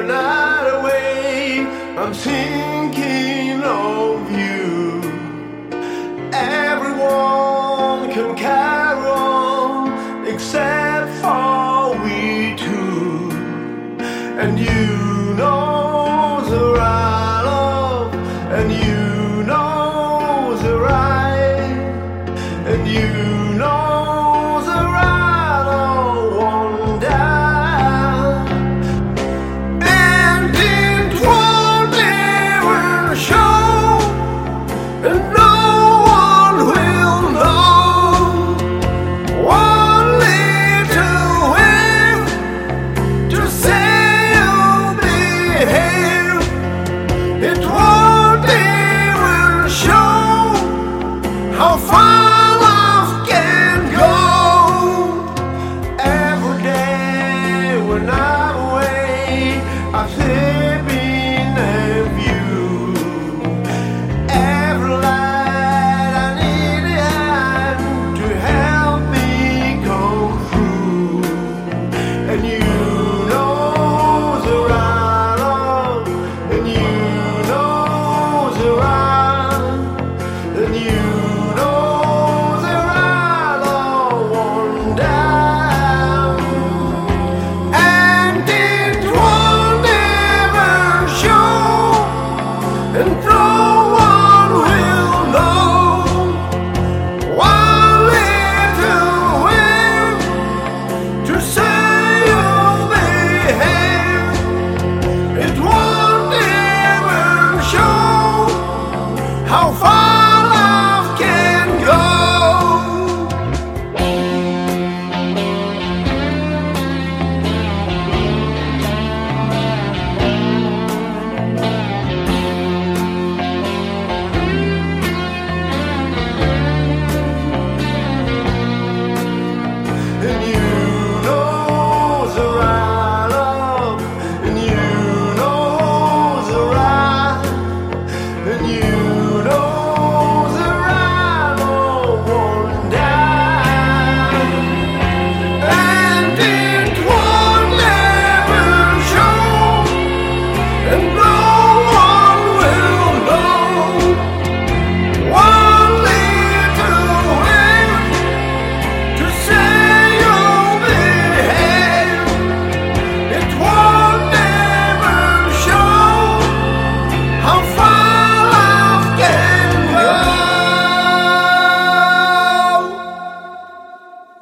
night away, I'm thinking of you. Everyone can carry on except for we two. And you know the right love, and you know the right, and you know the right love one down. And it won't ever show, and no one will know. One little wave to say you'll behave. It won't even show how far love can go. Every day when I'm away, I'm thinking of you. Every night I need a hand to help me come through. And you know the right love, and you know the right, and you know the right love one down. And it won't ever show, and no one will know. One little wave to say you'll behave. It won't even show how far